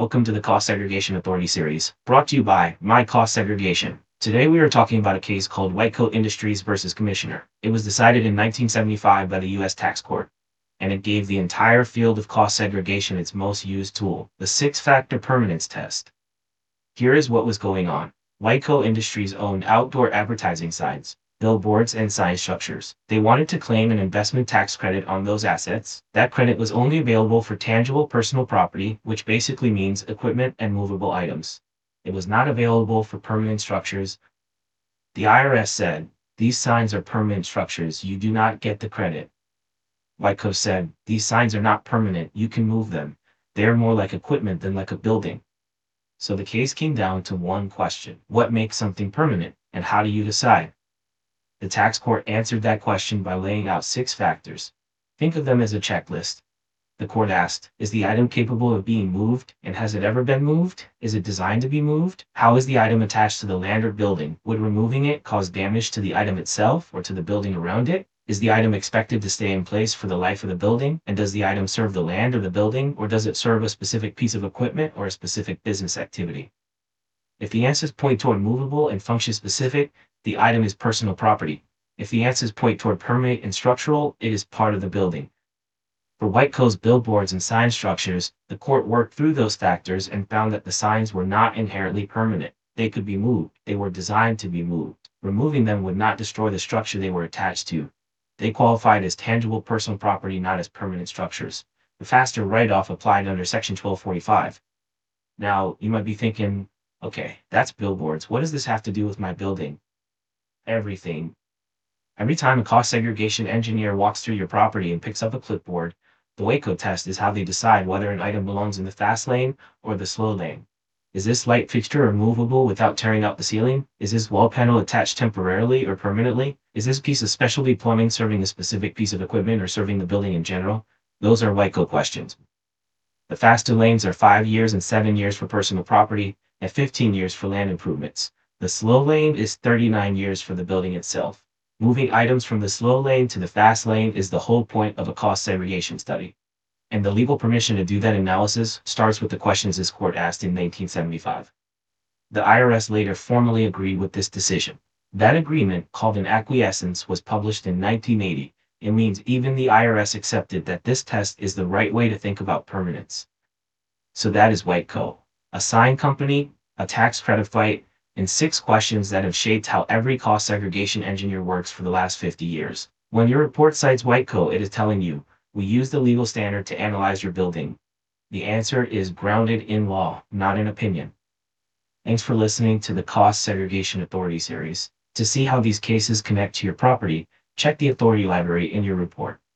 Welcome to the Cost Segregation Authority series, brought to you by My Cost Segregation. Today we are talking about a case called Whitecoat Industries versus Commissioner. It was decided in 1975 by the U.S. Tax Court, and it gave the entire field of cost segregation its most used tool, the six-factor permanence test. Here is what was going on. Whitecoat Industries owned outdoor advertising signs, billboards, and sign structures. They wanted to claim an investment tax credit on those assets. That credit was only available for tangible personal property, which basically means equipment and movable items. It was not available for permanent structures. The IRS said, "These signs are permanent structures, you do not get the credit." Whitecoat said, "These signs are not permanent, you can move them. They are more like equipment than like a building." So the case came down to one question: what makes something permanent, and how do you decide? The tax court answered that question by laying out six factors. Think of them as a checklist. The court asked, is the item capable of being moved, and has it ever been moved? Is it designed to be moved? How is the item attached to the land or building? Would removing it cause damage to the item itself or to the building around it? Is the item expected to stay in place for the life of the building? And does the item serve the land or the building, or does it serve a specific piece of equipment or a specific business activity? If the answers point toward movable and function specific, the item is personal property. If the answers point toward permanent and structural, it is part of the building. For Whitecoat's billboards and sign structures, the court worked through those factors and found that the signs were not inherently permanent. They could be moved. They were designed to be moved. Removing them would not destroy the structure they were attached to. They qualified as tangible personal property, not as permanent structures. The faster write-off applied under Section 1245. Now, you might be thinking, okay, that's billboards. What does this have to do with my building? Everything. Every time a cost segregation engineer walks through your property and picks up a clipboard, the Whitecoat test is how they decide whether an item belongs in the fast lane or the slow lane. Is this light fixture removable without tearing out the ceiling? Is this wall panel attached temporarily or permanently? Is this piece of specialty plumbing serving a specific piece of equipment or serving the building in general? Those are Whitecoat questions. The faster lanes are 5 years and 7 years for personal property and 15 years for land improvements. The slow lane is 39 years for the building itself. Moving items from the slow lane to the fast lane is the whole point of a cost segregation study. And the legal permission to do that analysis starts with the questions this court asked in 1975. The IRS later formally agreed with this decision. That agreement, called an acquiescence, was published in 1980. It means even the IRS accepted that this test is the right way to think about permanence. So that is Whitecoat, a sign company, a tax credit fight, and 6 questions that have shaped how every cost segregation engineer works for the last 50 years. When your report cites Whitecoat, it is telling you, we use the legal standard to analyze your building. The answer is grounded in law, not in opinion. Thanks for listening to the Cost Segregation Authority series. To see how these cases connect to your property, check the authority library in your report.